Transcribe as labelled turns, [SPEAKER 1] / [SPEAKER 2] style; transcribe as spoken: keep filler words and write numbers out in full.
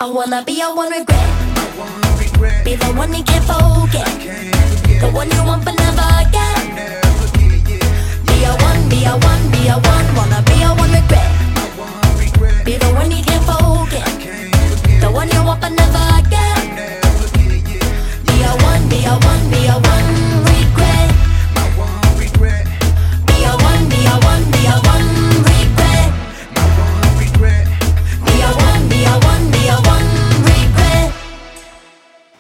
[SPEAKER 1] I wanna be your one regret.
[SPEAKER 2] I wanna regret.
[SPEAKER 1] Be the one you can't forget.
[SPEAKER 2] I can't forget.
[SPEAKER 1] The one you want but never get.
[SPEAKER 2] I never